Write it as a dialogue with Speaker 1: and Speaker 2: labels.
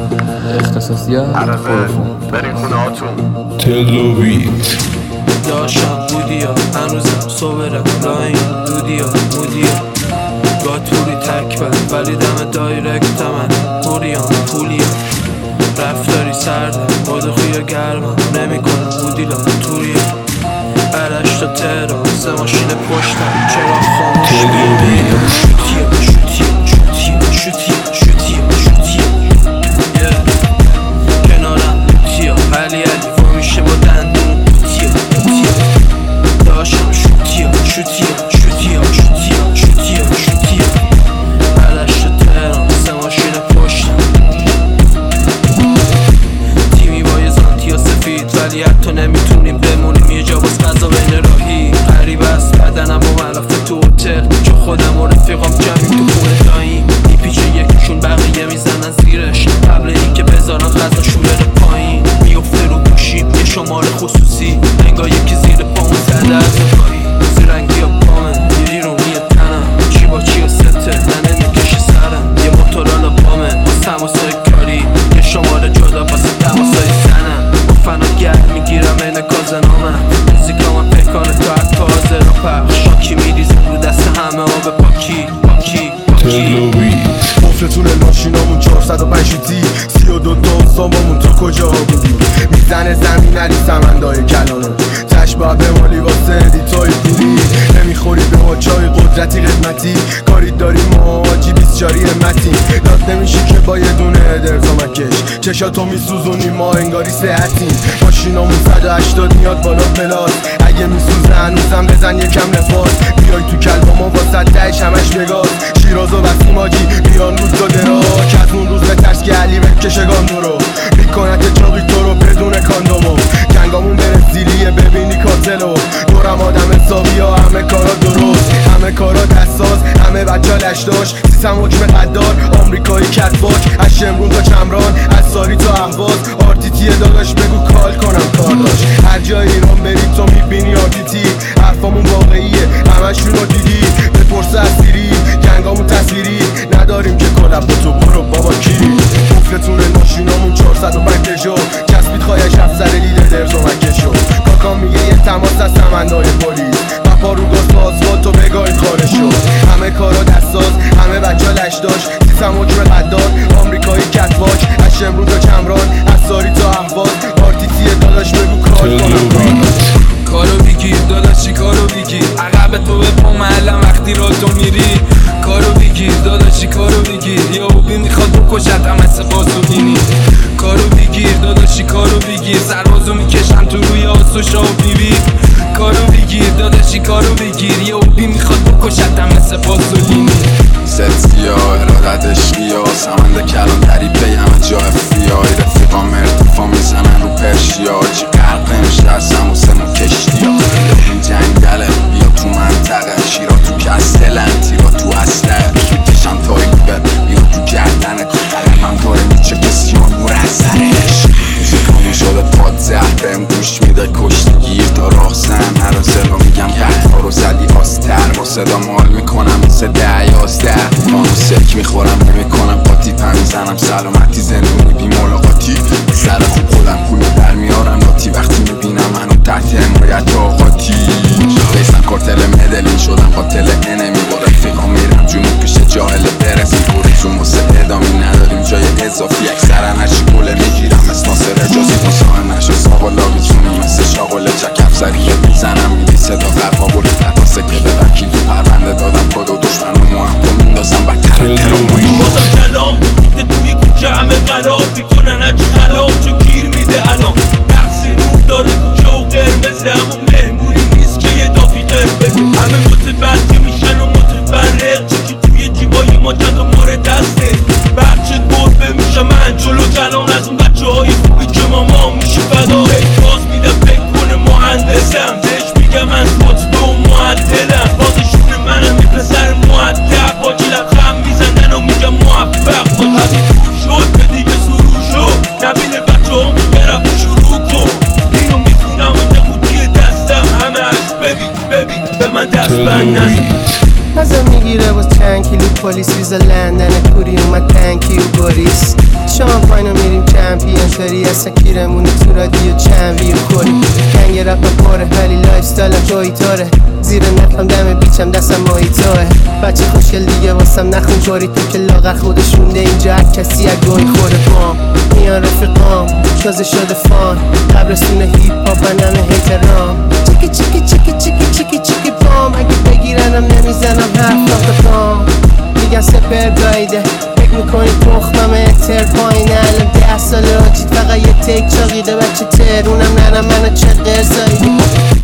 Speaker 1: اختصاصیات پروفون
Speaker 2: برین خونه هاتون
Speaker 3: تلویت
Speaker 4: داشتم بودیا هنوزم صبرم لاین دودیا مودیا گاتوری تکبر ولی دم دایرکت من پولیا رفتاری سردم بادخویا گرمم نمیکنم بودیلا توریا عرش تا تهران سه ماشین پشتم چرا خاموش میبینم شوتیا کنارم لوتیا علی وامیشه با دندون لوتیا داشتم شوتیا عرش تا تهران سه ماشین پشتم تیمی با یه زانتیا سفید ولی حتی نمیتونیم بمونیم یه جا باز غذا بین راهی غریب است بدنم با من رفته تو هتل چون خودم و رفیقام جمعیم تو خونه داییم میپیچه یکیشون بقیه میزنن زیرش قبل این که بذارن غذاشون بره پایین میفته رو گوشیم یه شماره خصوصی انگار یکی زیر پامون زده از پایی زیرنگی ها پامن یه ایرونی تنم چی با چی و سته نه نمیکشه سرم یه موتورالا پامن با تماسای کاری یه شماره جدا واسه تماسای زنم با فنا گرد میگیرم این کازنامم موزیکامم پکانه تا حتی حاضر و پخش شاکی میریزم رو دست همه آب پاکی
Speaker 5: قفلتون ماشینامون 405 شوتی 32 تا سامامون تو کجا بودی میزنه زمین علی سمندای کلانو تش باید بمالی واسه دیتای پولی نمیخوری به ما چای قدرتی قدمتی کاری داری ما آجی 24 همتی داد نمیشی که با یه دونه درزامکش چشاتو میسوزونی ما انگاری صحتیم ماشینامون 180 میاد بالا پلاس اگه میسوزه هنوزم بزن یکم نفاس بیای تو کلبا ما با 110 همش بگاز شیراز و بسیم آجی بیان روز تا درا که اون روز به ترس که علی بکشه گاندو رو میکنه چاقی تو رو بدون کاندومو جنگامون بره زیلیه ببینی کاتلو دورم آدم حسابی ها همه کارا درست همه کارا دستاز همه بچه ها لشداش سیستم حکم قدار آمریکایی کتباک از شمرون تا چمران از ساری تا اهواز آرتیتی داداش بگو کال کنم کار داشت هر جای ایران بری تو میبینی آرتیتی حرفامون واقعیه همشون رو دیدی بپرسه از سیری جنگامون تصویری نداریم که کلب با تو برو بابا کی قفلتون ماشینامون 405 پژو چسبید خواهش افسر لیدر درزومکشو کاکا میگه یه تماس از سمندای پلیس بپا رو گاز با آسفالت و بگاهید خارشو همه کارا دستاز همه بچه ها لش داشت سیستم حکم قدار آمریکایی کتباک از شمرون تا چمران از ساری تا اهواز آرتیتی داداش بگو کار کنم
Speaker 4: کارو بگیر داداشی کارو بگیر عقب تو به پا معلم وقتی را تو میری کارو بگیر داداشی کارو بگیر یا اوبی میخواد بکشت هم مثل بازوگینی کارو بگیر داداشی کارو بگیر سربازو میکشن تو روی آس و شاه بیبی کارو بگیر داداشی کارو بگیر یا اوبی میخواد بکشت هم مثل بازوگینی
Speaker 6: ستیا ارادت عشقیا سمند کلان دریبه همه جا افیای رفیقام ارتفاع میزنن رو پرشیا چی قرق نمیشه از هموسمون کشتیا این جنگله بیا تو منطقه شیرا تو کستلن تیرا تو اسلحه میکشم تا ایبه بیا تو گردنه قلمم داره میچه کسی ها نور از سرش موزیکامون شده پاد زهر بهم گوش میده کشتگیر تا راه زن هر سلا میگم قطعا رو زدی آستر با صدا مال میکنم مثل 10-11 خانو سک میخورم نمیکنم قاطی میزنم سلامتی زندونی بی ملاقاتی سر خوب خودم پولو در میارم لاتی وقتی میبینم منو تحت حمایت آقاتی بیسن کارتل مدلین شدم قاتل انمی با رفیقام میرم جنوب پیش جاهل برسی بورزون واسه ادامی نداریم جای اضافی اکثرا هرچی گله میگیرم مثل ناصر اجازی مصاحب نشو ساقالا بیتونی مثل شاغله چک افزریه میزنم میدی صدا قربابول حتی سکه به وکیل تو پرونده دادم کد و دشمن و محکم میندازم بدتر ترومایی
Speaker 7: بازم کلام میده توی کوچه همه قرار میکنن هرچی خراب چون گیر میده الان نقصی نور داره کوچه و قرمز همون مهمونی نیست که یه دافی قرمز همه متبرده میشن و متفرق چکی توی جیبای ما چند و مورد دسته بچه گربه میشه من جلو کلام از اون بچه های خوبی که ماما میشه فدا باز میدم فکر کنه مهندسم بهش میگم من خطبه و معدلم بازشون منم یه پسر معدب با جیلم خم میزنن و میگم موفق با حدی شد به دیگه سرو شد نبینه بچه ها میگرم شروع کن اینو میتونم و نمودی دستم همه از ببین به من دست بند نزد
Speaker 8: ازم میگیره باز چند کیلو پلیس ویزا لندن کوری اومد 5 کیلو بوریس شامپاینو
Speaker 1: چطوری اصلا کیرمونی تو رادیو چند ویو کنی کنگ رپم پاره ولی لایف ستایلم جایی تاره زیر نفهم دم بیچم دستم مایتاه بچه خوشگل دیگه واسم نخون جاری تو که لاغر خودش مونده اینجا هر کسی از گوی خوره بام میان رفیقام تازه شده فان قبرستون هیپ هاپ و نمه هیترام چیکی چیکی چیکی چیکی چیکی چیکی بام اگه بگیرنم نمیزنم حرف آخه بام میگن سپر گایده فکر میکنی تخمم اتر پایینه الان 10 ساله آجید فقط یه تک چاقیده بچه ترونم ننم منو چه قرزایی